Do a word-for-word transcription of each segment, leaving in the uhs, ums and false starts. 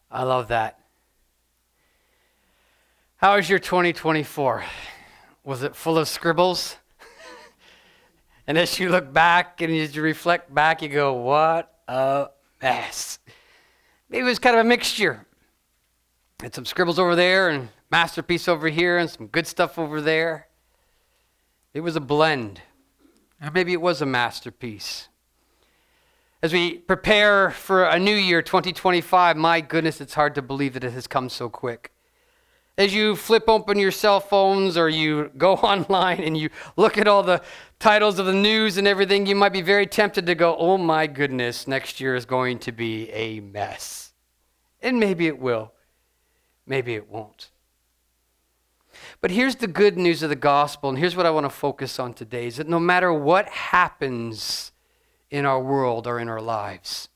I love that. How was your twenty twenty-four? Was it full of scribbles? And as you look back and as you reflect back, you go, what a mess. Maybe it was kind of a mixture. Had some scribbles over there and masterpiece over here and some good stuff over there. It was a blend. Or maybe it was a masterpiece. As we prepare for a new year, twenty twenty-five, my goodness, it's hard to believe that it has come so quick. As you flip open your cell phones or you go online and you look at all the titles of the news and everything, you might be very tempted to go, oh my goodness, next year is going to be a mess. And maybe it will. Maybe it won't. But here's the good news of the gospel, and here's what I want to focus on today, is that no matter what happens in our world or in our lives,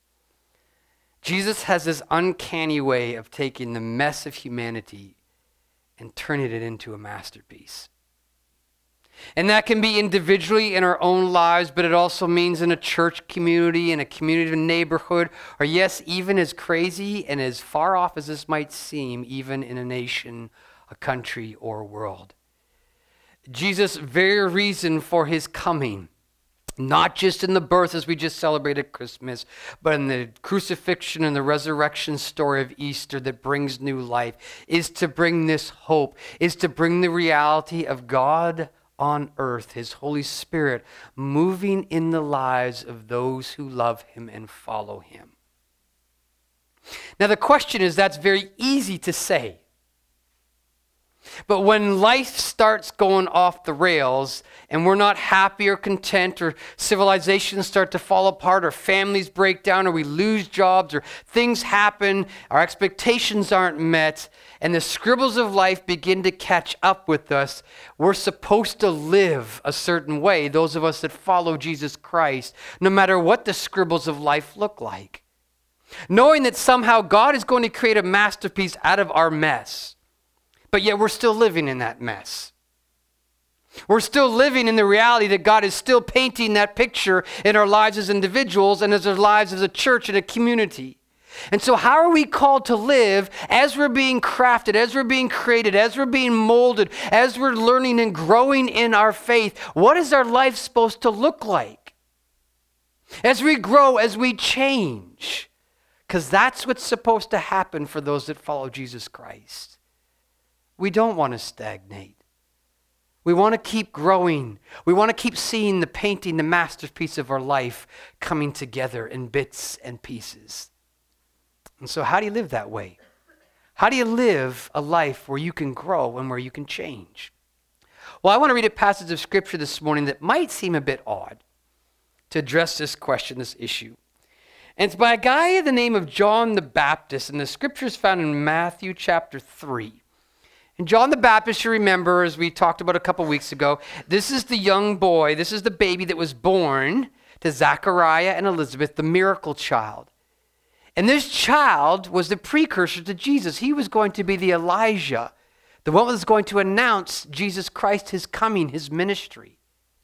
Jesus has this uncanny way of taking the mess of humanity and turning it into a masterpiece. And that can be individually in our own lives, but it also means in a church community, in a community, a neighborhood, or yes, even as crazy and as far off as this might seem, even in a nation, a country, or a world. Jesus' very reason for his coming, not just in the birth as we just celebrated Christmas, but in the crucifixion and the resurrection story of Easter that brings new life, is to bring this hope, is to bring the reality of God on earth, his Holy Spirit moving in the lives of those who love him and follow him. Now the question is, that's very easy to say. But when life starts going off the rails and we're not happy or content, or civilizations start to fall apart, or families break down, or we lose jobs, or things happen, our expectations aren't met, and the scribbles of life begin to catch up with us, we're supposed to live a certain way, those of us that follow Jesus Christ, no matter what the scribbles of life look like. Knowing that somehow God is going to create a masterpiece out of our mess. But yet we're still living in that mess. We're still living in the reality that God is still painting that picture in our lives as individuals and as our lives as a church and a community. And so how are we called to live as we're being crafted, as we're being created, as we're being molded, as we're learning and growing in our faith? What is our life supposed to look like? As we grow, as we change. Because that's what's supposed to happen for those that follow Jesus Christ. We don't want to stagnate. We want to keep growing. We want to keep seeing the painting, the masterpiece of our life coming together in bits and pieces. And so how do you live that way? How do you live a life where you can grow and where you can change? Well, I want to read a passage of scripture this morning that might seem a bit odd to address this question, this issue. And it's by a guy by the name of John the Baptist, and the scripture is found in Matthew chapter three. And John the Baptist, you remember, as we talked about a couple weeks ago, this is the young boy, this is the baby that was born to Zachariah and Elizabeth, the miracle child. And this child was the precursor to Jesus. He was going to be the Elijah, the one that was going to announce Jesus Christ, his coming, his ministry.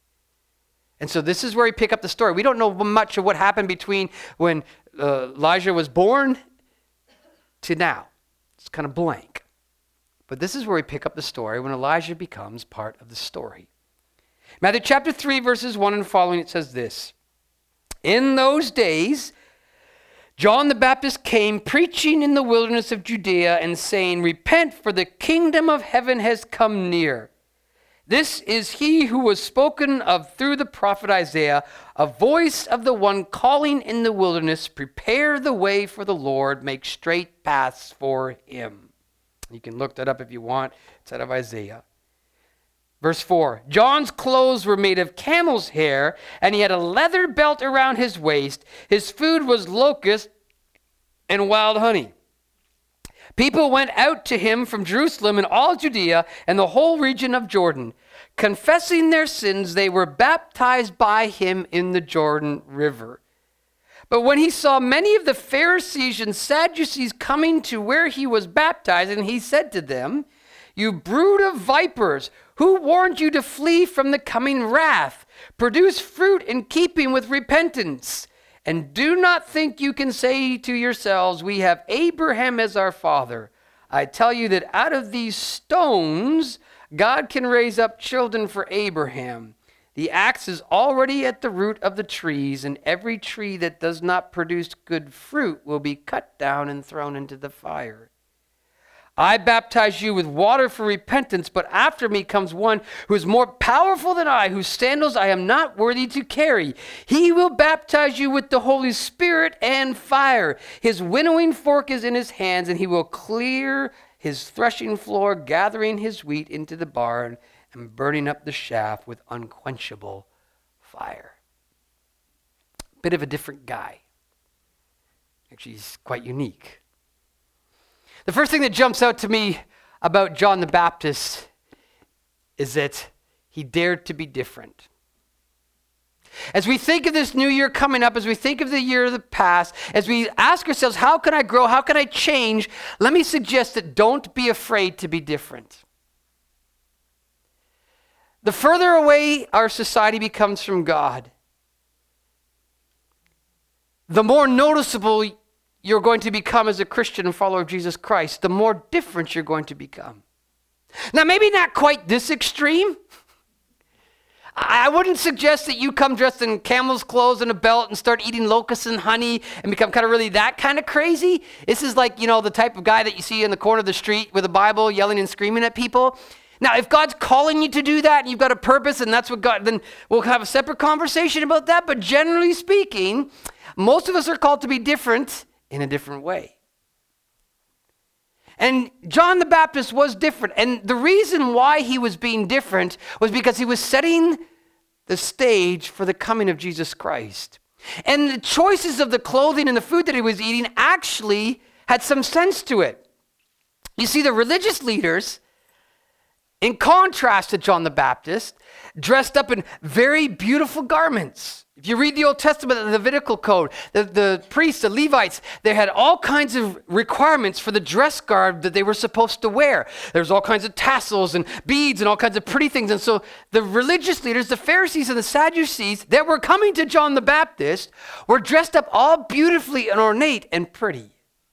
And so this is where we pick up the story. We don't know much of what happened between when uh, Elijah was born to now. It's kind of blank. But this is where we pick up the story when Elijah becomes part of the story. Matthew chapter three, verses one and following, it says this. In those days, John the Baptist came preaching in the wilderness of Judea and saying, repent, for the kingdom of heaven has come near. This is he who was spoken of through the prophet Isaiah, a voice of the one calling in the wilderness, prepare the way for the Lord, make straight paths for him. You can look that up if you want. It's out of Isaiah. Verse four, John's clothes were made of camel's hair, and he had a leather belt around his waist. His food was locust and wild honey. People went out to him from Jerusalem and all Judea and the whole region of Jordan. Confessing their sins, they were baptized by him in the Jordan River. But when he saw many of the Pharisees and Sadducees coming to where he was baptized, and he said to them, you brood of vipers, who warned you to flee from the coming wrath? Produce fruit in keeping with repentance. And do not think you can say to yourselves, we have Abraham as our father. I tell you that out of these stones, God can raise up children for Abraham. The axe is already at the root of the trees, and every tree that does not produce good fruit will be cut down and thrown into the fire. I baptize you with water for repentance, but after me comes one who is more powerful than I, whose sandals I am not worthy to carry. He will baptize you with the Holy Spirit and fire. His winnowing fork is in his hands, and he will clear his threshing floor, gathering his wheat into the barn and burning up the chaff with unquenchable fire. Bit of a different guy. Actually, he's quite unique. The first thing that jumps out to me about John the Baptist is that he dared to be different. As we think of this new year coming up, as we think of the year of the past, as we ask ourselves, how can I grow? How can I change? Let me suggest that don't be afraid to be different. The further away our society becomes from God, the more noticeable you're going to become as a Christian and follower of Jesus Christ, the more different you're going to become. Now, maybe not quite this extreme. I wouldn't suggest that you come dressed in camel's clothes and a belt and start eating locusts and honey and become kind of really that kind of crazy. This is like, you know, the type of guy that you see in the corner of the street with a Bible yelling and screaming at people. Now, if God's calling you to do that and you've got a purpose and that's what God, then we'll have a separate conversation about that. But generally speaking, most of us are called to be different in a different way. And John the Baptist was different. And the reason why he was being different was because he was setting the stage for the coming of Jesus Christ. And the choices of the clothing and the food that he was eating actually had some sense to it. You see, the religious leaders, in contrast to John the Baptist, dressed up in very beautiful garments. If you read the Old Testament, the Levitical code, the, the priests, the Levites, they had all kinds of requirements for the dress garb that they were supposed to wear. There's all kinds of tassels and beads and all kinds of pretty things. And so the religious leaders, the Pharisees and the Sadducees that were coming to John the Baptist were dressed up all beautifully and ornate and pretty.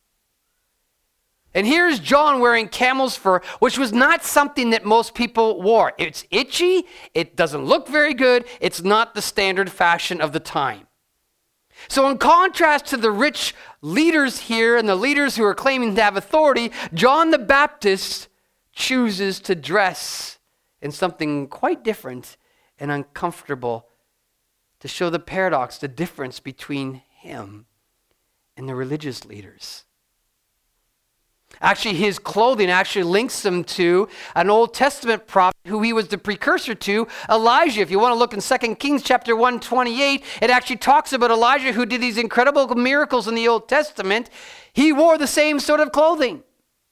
And here's John wearing camel's fur, which was not something that most people wore. It's itchy. It doesn't look very good. It's not the standard fashion of the time. So in contrast to the rich leaders here and the leaders who are claiming to have authority, John the Baptist chooses to dress in something quite different and uncomfortable to show the paradox, the difference between him and the religious leaders. Actually, his clothing actually links him to an Old Testament prophet who he was the precursor to, Elijah. If you want to look in Second Kings chapter one twenty-eight, it actually talks about Elijah who did these incredible miracles in the Old Testament. He wore the same sort of clothing.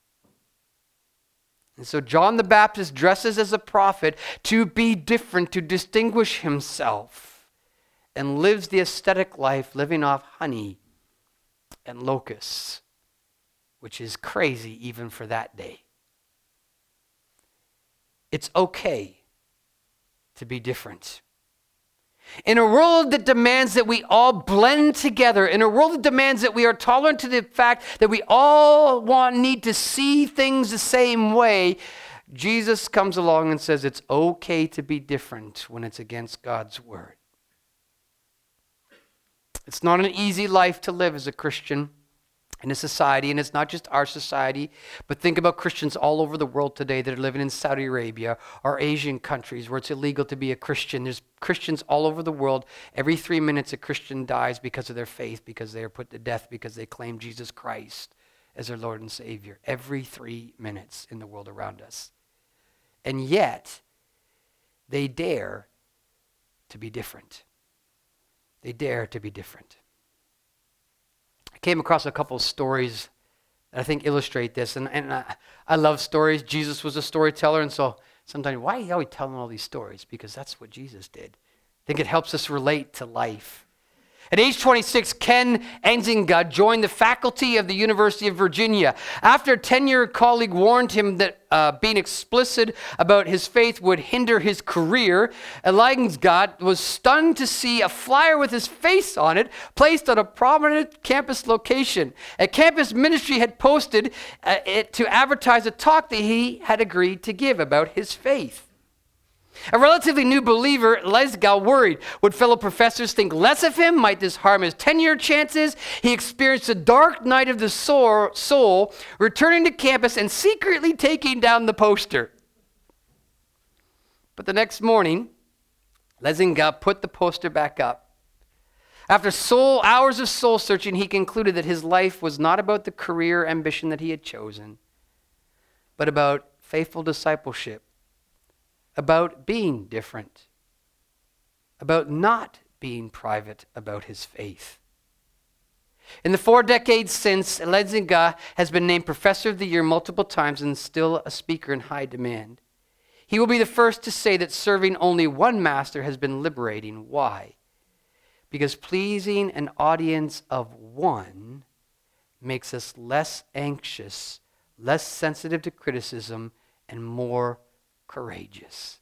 And so John the Baptist dresses as a prophet to be different, to distinguish himself, and lives the ascetic life living off honey and locusts, which is crazy even for that day. It's okay to be different. In a world that demands that we all blend together, in a world that demands that we are tolerant to the fact that we all want need to see things the same way, Jesus comes along and says it's okay to be different when it's against God's word. It's not an easy life to live as a Christian in a society, and it's not just our society, but think about Christians all over the world today that are living in Saudi Arabia or Asian countries where it's illegal to be a Christian. There's Christians all over the world. Every three minutes a Christian dies because of their faith, because they are put to death because they claim Jesus Christ as their Lord and Savior. Every three minutes in the world around us. And yet, they dare to be different. They dare to be different. I came across a couple of stories that I think illustrate this, and, and I, I love stories. Jesus was a storyteller, and so sometimes, why are you always telling all these stories? Because that's what Jesus did. I think it helps us relate to life. At age twenty-six, Ken Enzinga joined the faculty of the University of Virginia. After a ten-year colleague warned him that uh, being explicit about his faith would hinder his career, Enzinga was stunned to see a flyer with his face on it placed on a prominent campus location. A campus ministry had posted uh, it to advertise a talk that he had agreed to give about his faith. A relatively new believer, Enzinga worried. Would fellow professors think less of him? Might this harm his tenure chances? He experienced a dark night of the soul, soul, returning to campus and secretly taking down the poster. But the next morning, Enzinga put the poster back up. After soul, hours of soul searching, he concluded that his life was not about the career ambition that he had chosen, but about faithful discipleship. About being different, about not being private about his faith. In the four decades since, Enzinga has been named Professor of the Year multiple times and still a speaker in high demand. He will be the first to say that serving only one master has been liberating. Why? Because pleasing an audience of one makes us less anxious, less sensitive to criticism, and more courageous.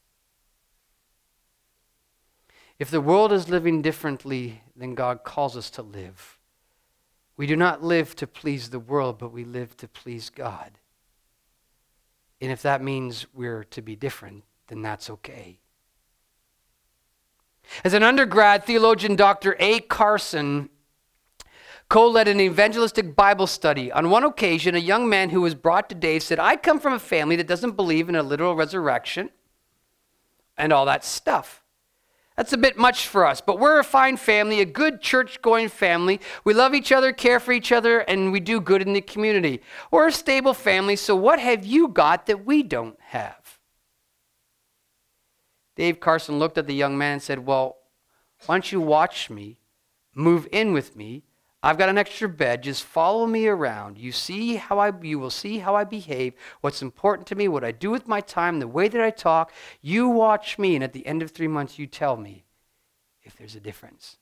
If the world is living differently than God calls us to live, we do not live to please the world, but we live to please God. And if that means we're to be different, then that's okay. As an undergrad, theologian Doctor A. Carson co-led an evangelistic Bible study. On one occasion, a young man who was brought to Dave said, I come from a family that doesn't believe in a literal resurrection and all that stuff. That's a bit much for us, but we're a fine family, a good church-going family. We love each other, care for each other, and we do good in the community. We're a stable family, so what have you got that we don't have? Dave Carson looked at the young man and said, well, why don't you watch me, move in with me? I've got an extra bed. Just follow me around. You see how I, you will see how I behave, what's important to me, what I do with my time, the way that I talk. You watch me, and at the end of three months, you tell me if there's a difference.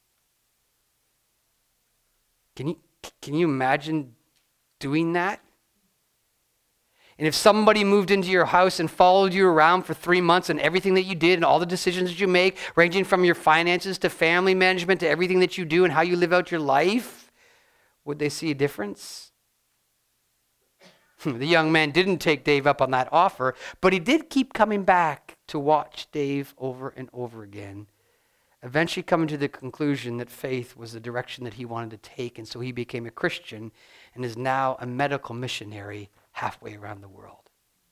Can you, can you imagine doing that? And if somebody moved into your house and followed you around for three months and everything that you did and all the decisions that you make, ranging from your finances to family management to everything that you do and how you live out your life, would they see a difference? The young man didn't take Dave up on that offer, but he did keep coming back to watch Dave over and over again, eventually coming to the conclusion that faith was the direction that he wanted to take, and so he became a Christian and is now a medical missionary halfway around the world.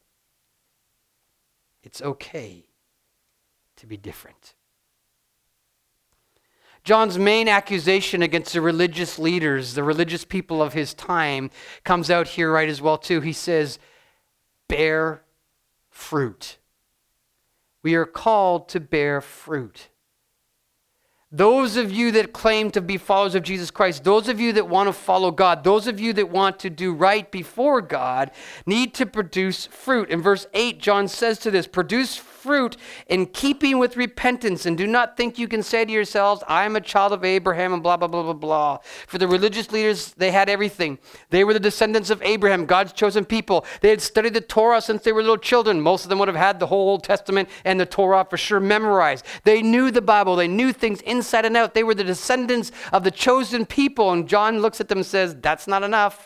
It's okay to be different. John's main accusation against the religious leaders, the religious people of his time, comes out here right as well too. He says, bear fruit. We are called to bear fruit. Those of you that claim to be followers of Jesus Christ, those of you that want to follow God, those of you that want to do right before God, need to produce fruit. In verse eight, John says to this, produce fruit in keeping with repentance, and do not think you can say to yourselves, I am a child of Abraham, and blah, blah, blah, blah, blah. For the religious leaders, they had everything. They were the descendants of Abraham, God's chosen people. They had studied the Torah since they were little children. Most of them would have had the whole Old Testament and the Torah for sure memorized. They knew the Bible. They knew things inside and out. They were the descendants of the chosen people. And John looks at them and says, that's not enough.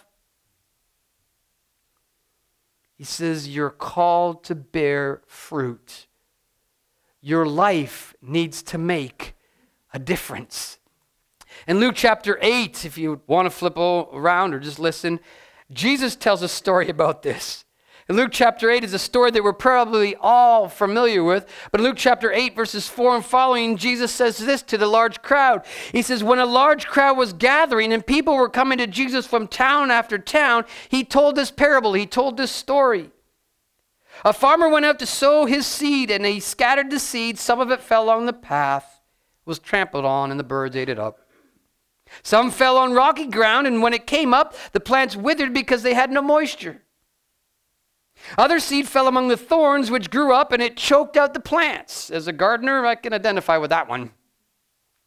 He says, you're called to bear fruit. Your life needs to make a difference. In Luke chapter eight, if you want to flip around or just listen, Jesus tells a story about this. In Luke chapter eight is a story that we're probably all familiar with. But in Luke chapter eight, verses four and following, Jesus says this to the large crowd. He says, when a large crowd was gathering and people were coming to Jesus from town after town, he told this parable. He told this story. A farmer went out to sow his seed, and he scattered the seed. Some of it fell along the path, was trampled on, and the birds ate it up. Some fell on rocky ground, and when it came up, the plants withered because they had no moisture. Other seed fell among the thorns, which grew up, and it choked out the plants. As a gardener, I can identify with that one.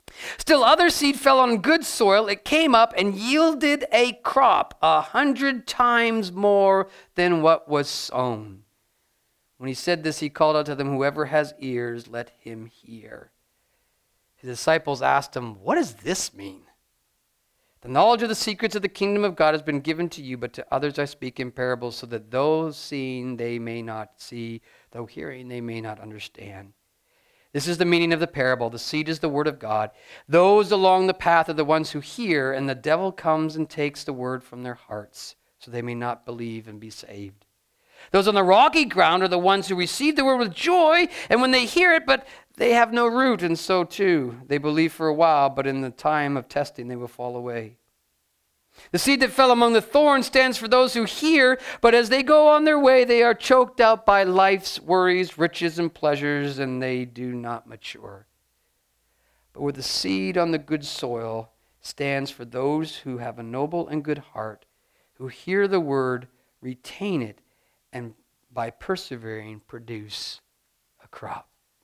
Still other seed fell on good soil. It came up and yielded a crop a hundred times more than what was sown. When he said this, he called out to them, whoever has ears, let him hear. His disciples asked him, what does this mean? The knowledge of the secrets of the kingdom of God has been given to you, but to others I speak in parables, so that though seeing they may not see, though hearing they may not understand. This is the meaning of the parable. The seed is the word of God. Those along the path are the ones who hear, and the devil comes and takes the word from their hearts, so they may not believe and be saved. Those on the rocky ground are the ones who receive the word with joy, and when they hear it, but they have no root, and so too they believe for a while, but in the time of testing they will fall away. The seed that fell among the thorns stands for those who hear, but as they go on their way, they are choked out by life's worries, riches, and pleasures, and they do not mature. But where the seed on the good soil stands for those who have a noble and good heart, who hear the word, retain it, and by persevering produce a crop.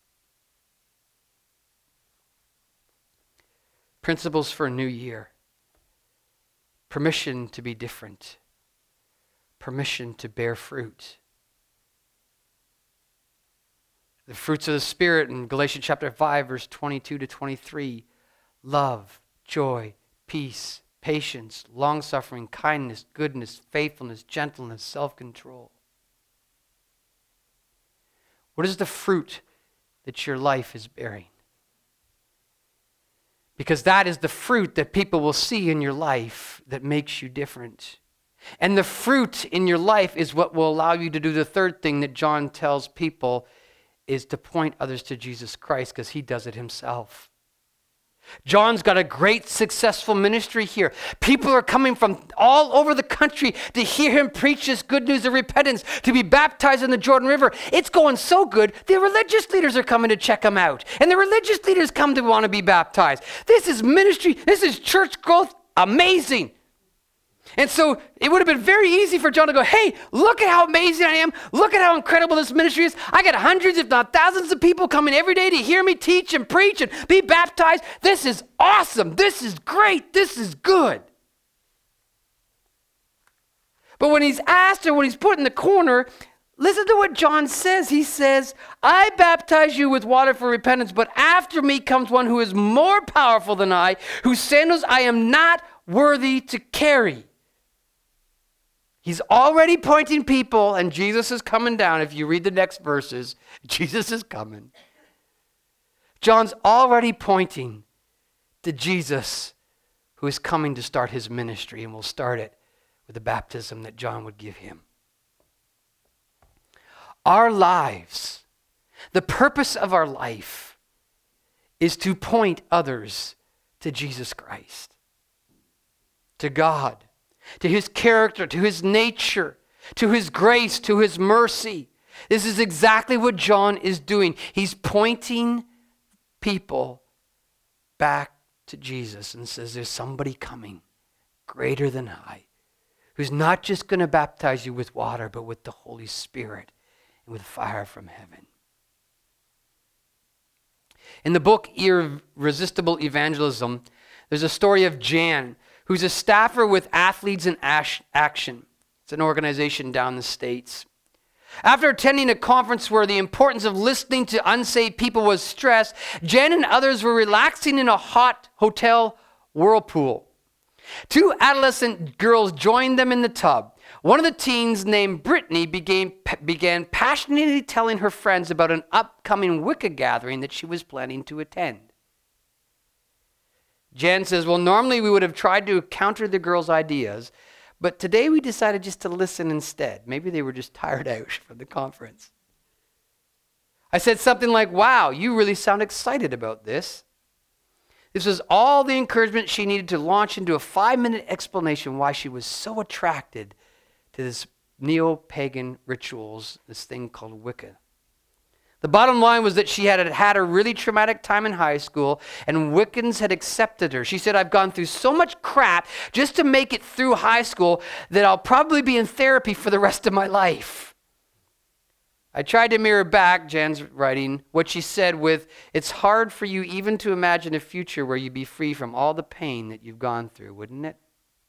Principles for a new year. Permission to be different. Permission to bear fruit. The fruits of the Spirit in Galatians chapter five, verse twenty-two to twenty-three. Love, joy, peace, patience, long-suffering, kindness, goodness, faithfulness, gentleness, self-control. What is the fruit that your life is bearing? Because that is the fruit that people will see in your life that makes you different. And the fruit in your life is what will allow you to do the third thing that John tells people, is to point others to Jesus Christ, because he does it himself. John's got a great successful ministry here. People are coming from all over the country to hear him preach this good news of repentance, to be baptized in the Jordan River. It's going so good, the religious leaders are coming to check him out. And the religious leaders come to want to be baptized. This is ministry. This is church growth. Amazing. And so it would have been very easy for John to go, hey, look at how amazing I am. Look at how incredible this ministry is. I got hundreds, if not thousands of people coming every day to hear me teach and preach and be baptized. This is awesome. This is great. This is good. But when he's asked or when he's put in the corner, listen to what John says. He says, I baptize you with water for repentance, but after me comes one who is more powerful than I, whose sandals I am not worthy to carry. He's already pointing people, and Jesus is coming down. If you read the next verses, Jesus is coming. John's already pointing to Jesus, who is coming to start his ministry, and we'll start it with the baptism that John would give him. Our lives, the purpose of our life, is to point others to Jesus Christ, to God, to his character, to his nature, to his grace, to his mercy. This is exactly what John is doing. He's pointing people back to Jesus and says, there's somebody coming greater than I, who's not just going to baptize you with water, but with the Holy Spirit and with fire from heaven. In the book Irresistible Evangelism, there's a story of Jan, who's a staffer with Athletes in Action. It's an organization down in the States. After attending a conference where the importance of listening to unsaved people was stressed, Jen and others were relaxing in a hot hotel whirlpool. Two adolescent girls joined them in the tub. One of the teens, named Brittany, began, began passionately telling her friends about an upcoming Wicca gathering that she was planning to attend. Jan says, well, normally we would have tried to counter the girls' ideas, but today we decided just to listen instead. Maybe they were just tired out from the conference. I said something like, wow, you really sound excited about this. This was all the encouragement she needed to launch into a five-minute explanation why she was so attracted to this neo-pagan rituals, this thing called Wicca. The bottom line was that she had had a really traumatic time in high school, and Wiccans had accepted her. She said, I've gone through so much crap just to make it through high school that I'll probably be in therapy for the rest of my life. I tried to mirror back, Jan's writing, what she said with, it's hard for you even to imagine a future where you'd be free from all the pain that you've gone through, wouldn't it?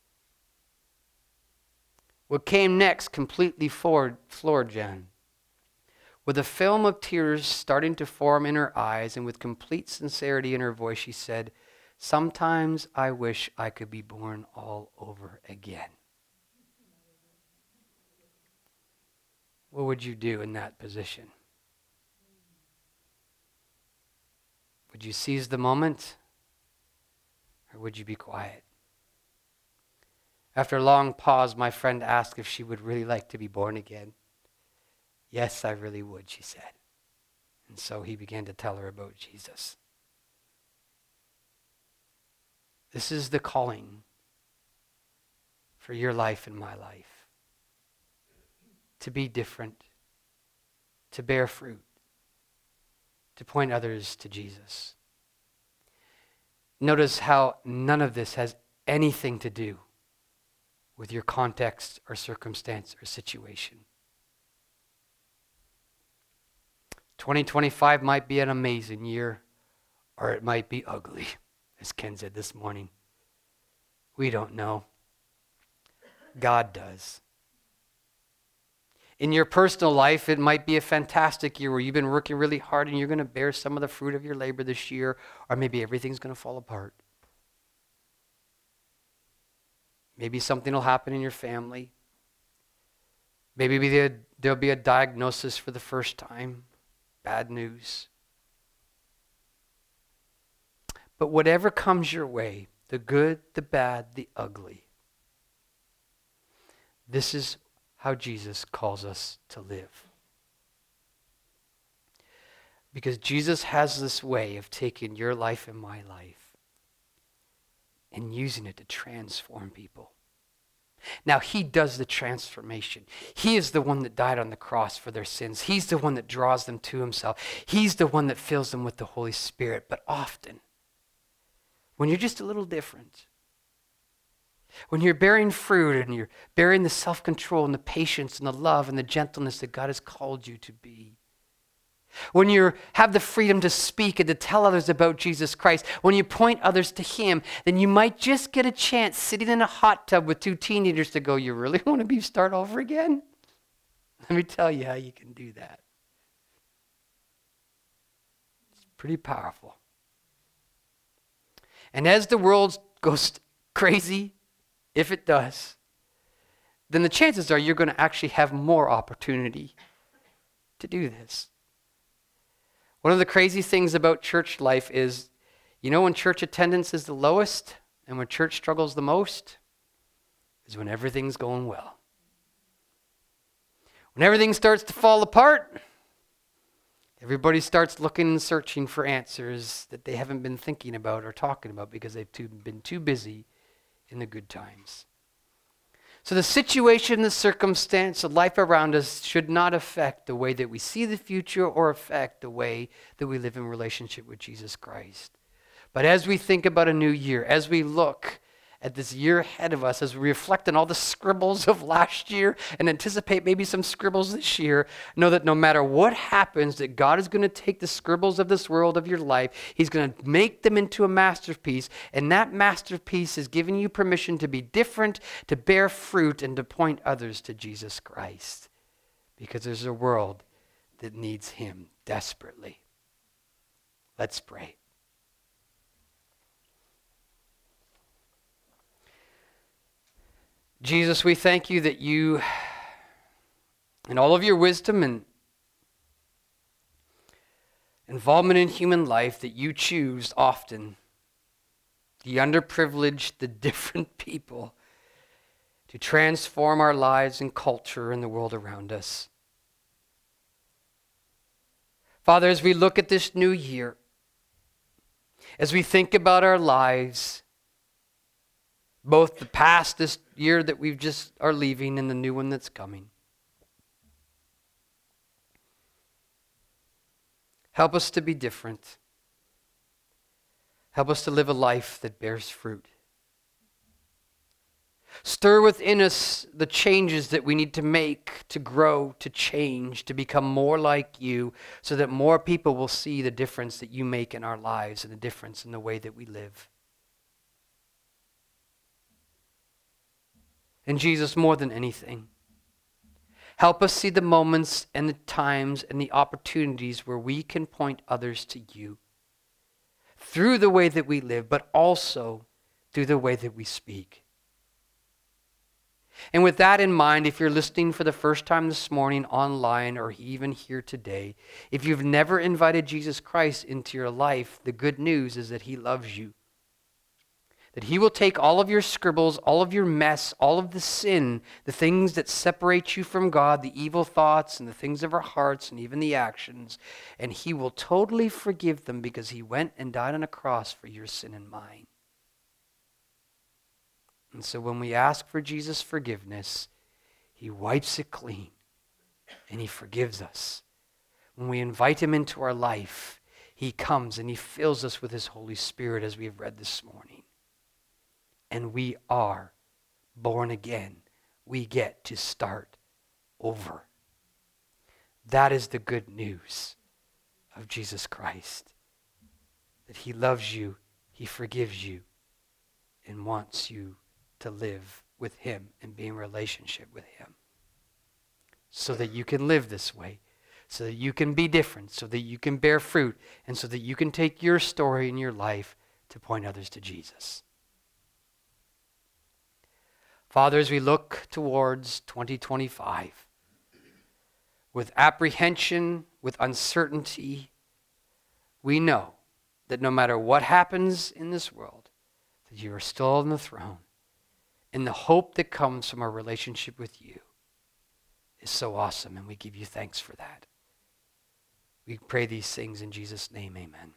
What came next completely floored, floored Jan. With a film of tears starting to form in her eyes and with complete sincerity in her voice, she said, sometimes I wish I could be born all over again. What would you do in that position? Would you seize the moment, or would you be quiet? After a long pause, my friend asked if she would really like to be born again. Yes, I really would, she said. And so he began to tell her about Jesus. This is the calling for your life and my life. To be different, to bear fruit, to point others to Jesus. Notice how none of this has anything to do with your context or circumstance or situation. twenty twenty-five might be an amazing year, or it might be ugly, as Ken said this morning. We don't know. God does. In your personal life, it might be a fantastic year where you've been working really hard and you're going to bear some of the fruit of your labor this year, or maybe everything's going to fall apart. Maybe something will happen in your family. Maybe there'll be a diagnosis for the first time. Bad news. But whatever comes your way, the good, the bad, the ugly, this is how Jesus calls us to live. Because Jesus has this way of taking your life and my life and using it to transform people. Now, he does the transformation. He is the one that died on the cross for their sins. He's the one that draws them to himself. He's the one that fills them with the Holy Spirit. But often, when you're just a little different, when you're bearing fruit and you're bearing the self-control and the patience and the love and the gentleness that God has called you to be, when you have the freedom to speak and to tell others about Jesus Christ, when you point others to him, then you might just get a chance sitting in a hot tub with two teenagers to go, you really want to be start over again? Let me tell you how you can do that. It's pretty powerful. And as the world goes crazy, if it does, then the chances are you're going to actually have more opportunity to do this. One of the crazy things about church life is, you know when church attendance is the lowest and when church struggles the most? Is when everything's going well. When everything starts to fall apart, everybody starts looking and searching for answers that they haven't been thinking about or talking about because they've too, been too busy in the good times. So the situation, the circumstance, the life around us should not affect the way that we see the future or affect the way that we live in relationship with Jesus Christ. But as we think about a new year, as we look at this year ahead of us, as we reflect on all the scribbles of last year and anticipate maybe some scribbles this year, know that no matter what happens, that God is going to take the scribbles of this world of your life, he's going to make them into a masterpiece, and that masterpiece is giving you permission to be different, to bear fruit, and to point others to Jesus Christ. Because there's a world that needs him desperately. Let's pray. Jesus, we thank you that you, in all of your wisdom and involvement in human life, that you choose often the underprivileged, the different people to transform our lives and culture and the world around us. Father, as we look at this new year, as we think about our lives, both the past, this year that we've just are leaving, and the new one that's coming. Help us to be different. Help us to live a life that bears fruit. Stir within us the changes that we need to make to grow, to change, to become more like you, so that more people will see the difference that you make in our lives and the difference in the way that we live. And Jesus, more than anything, help us see the moments and the times and the opportunities where we can point others to you through the way that we live, but also through the way that we speak. And with that in mind, if you're listening for the first time this morning online or even here today, if you've never invited Jesus Christ into your life, the good news is that he loves you. That he will take all of your scribbles, all of your mess, all of the sin, the things that separate you from God, the evil thoughts and the things of our hearts and even the actions, and he will totally forgive them because he went and died on a cross for your sin and mine. And so when we ask for Jesus' forgiveness, he wipes it clean and he forgives us. When we invite him into our life, he comes and he fills us with his Holy Spirit, as we have read this morning. And we are born again. We get to start over. That is the good news of Jesus Christ. That he loves you, he forgives you, and wants you to live with him and be in relationship with him. So that you can live this way. So that you can be different. So that you can bear fruit. And so that you can take your story and your life to point others to Jesus. Father, as we look towards twenty twenty-five, with apprehension, with uncertainty, we know that no matter what happens in this world, that you are still on the throne. And the hope that comes from our relationship with you is so awesome, and we give you thanks for that. We pray these things in Jesus' name, amen.